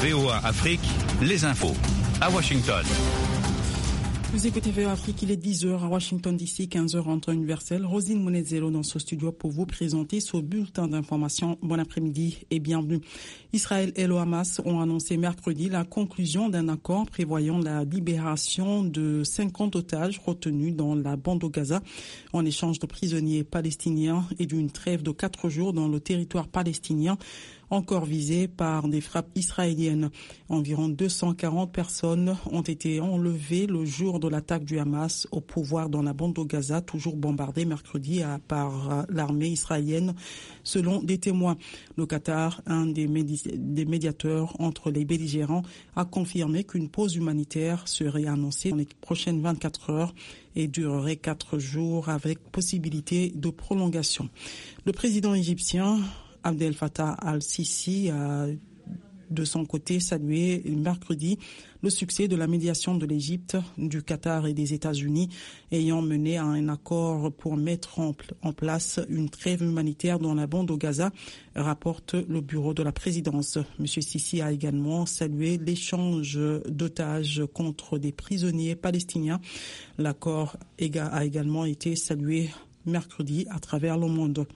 VOA Afrique, les infos. À Washington. Vous écoutez VOA Afrique, il est 10h à Washington DC, 15h en temps universel. Rosine Monezero dans ce studio pour vous présenter ce bulletin d'information. Bon après-midi et bienvenue. Israël et le Hamas ont annoncé mercredi la conclusion d'un accord prévoyant la libération de 50 otages retenus dans la bande de Gaza en échange de prisonniers palestiniens et d'une trêve de 4 jours dans le territoire palestinien, encore visé par des frappes israéliennes. Environ 240 personnes ont été enlevées le jour de l'attaque du Hamas au pouvoir dans la bande de Gaza, toujours bombardée mercredi par l'armée israélienne, selon des témoins. Le Qatar, un des médiateurs entre les belligérants, a confirmé qu'une pause humanitaire serait annoncée dans les prochaines 24 heures et durerait 4 jours avec possibilité de prolongation. Le président égyptien Abdel Fattah al-Sisi a de son côté salué mercredi le succès de la médiation de l'Égypte, du Qatar et des États-Unis ayant mené à un accord pour mettre en place une trêve humanitaire dans la bande de Gaza, rapporte le bureau de la présidence. M. Sisi a également salué l'échange d'otages contre des prisonniers palestiniens. L'accord a également été salué mercredi à travers le monde.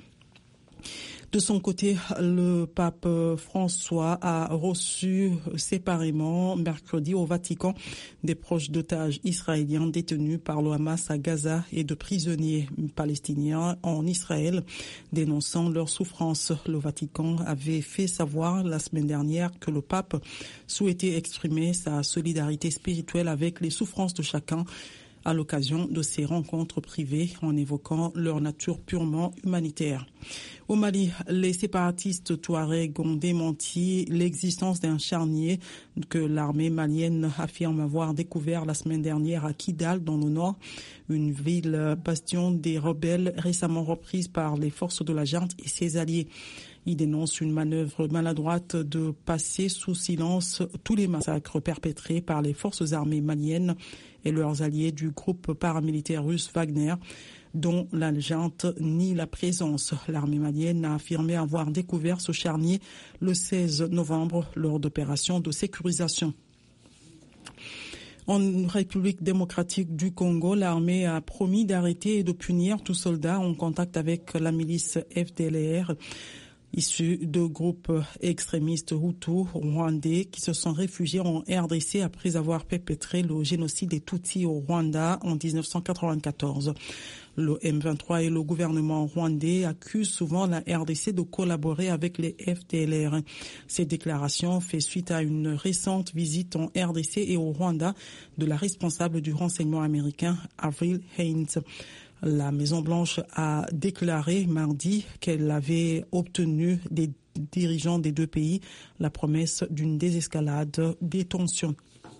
De son côté, le pape François a reçu séparément mercredi au Vatican des proches d'otages israéliens détenus par le Hamas à Gaza et de prisonniers palestiniens en Israël, dénonçant leur souffrance. Le Vatican avait fait savoir la semaine dernière que le pape souhaitait exprimer sa solidarité spirituelle avec les souffrances de chacun à l'occasion de ces rencontres privées en évoquant leur nature purement humanitaire. Au Mali, les séparatistes touaregs ont démenti l'existence d'un charnier que l'armée malienne affirme avoir découvert la semaine dernière à Kidal, dans le nord, une ville bastion des rebelles récemment reprise par les forces de la junte et ses alliés. Il dénonce une manœuvre maladroite de passer sous silence tous les massacres perpétrés par les forces armées maliennes et leurs alliés du groupe paramilitaire russe Wagner, dont la junte nie la présence. L'armée malienne a affirmé avoir découvert ce charnier le 16 novembre lors d'opérations de sécurisation. En République démocratique du Congo, l'armée a promis d'arrêter et de punir tout soldat en contact avec la milice FDLR, issus de groupes extrémistes hutus rwandais qui se sont réfugiés en RDC après avoir perpétré le génocide des Tutsis au Rwanda en 1994. Le M23 et le gouvernement rwandais accusent souvent la RDC de collaborer avec les FDLR. Ces déclarations font suite à une récente visite en RDC et au Rwanda de la responsable du renseignement américain, Avril Haines. La Maison-Blanche a déclaré mardi qu'elle avait obtenu des dirigeants des deux pays la promesse d'une désescalade des tensions.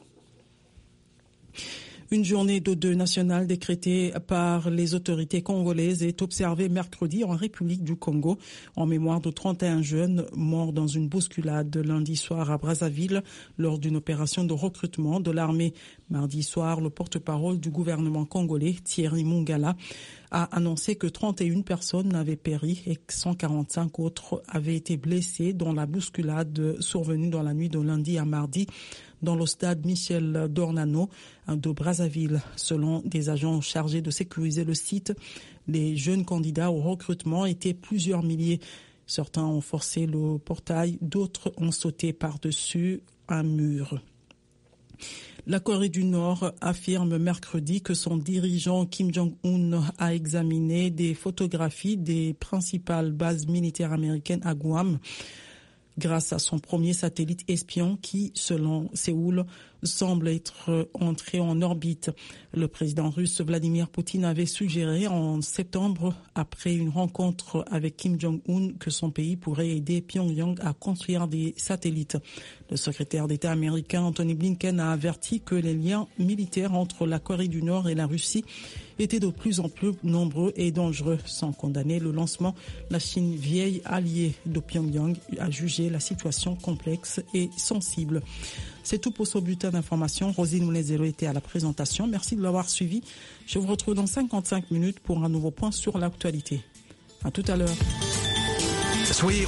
Une journée de deuil national décrétée par les autorités congolaises est observée mercredi en République du Congo en mémoire de 31 jeunes morts dans une bousculade lundi soir à Brazzaville lors d'une opération de recrutement de l'armée. Mardi soir, le porte-parole du gouvernement congolais, Thierry Mungala, a annoncé que 31 personnes avaient péri et que 145 autres avaient été blessées dans la bousculade survenue dans la nuit de lundi à mardi dans le stade Michel Dornano de Brazzaville. Selon des agents chargés de sécuriser le site, les jeunes candidats au recrutement étaient plusieurs milliers. Certains ont forcé le portail, d'autres ont sauté par-dessus un mur. La Corée du Nord affirme mercredi que son dirigeant Kim Jong-un a examiné des photographies des principales bases militaires américaines à Guam grâce à son premier satellite espion qui, selon Séoul, semble être entré en orbite. Le président russe Vladimir Poutine avait suggéré en septembre, après une rencontre avec Kim Jong-un, que son pays pourrait aider Pyongyang à construire des satellites. Le secrétaire d'État américain Anthony Blinken a averti que les liens militaires entre la Corée du Nord et la Russie étaient de plus en plus nombreux et dangereux. Sans condamner le lancement, la Chine, vieille alliée de Pyongyang, a jugé la situation complexe et sensible. C'est tout pour ce bulletin d'information. Rosine Moulezero était à la présentation. Merci de l'avoir suivi. Je vous retrouve dans 55 minutes pour un nouveau point sur l'actualité. À tout à l'heure. Soyez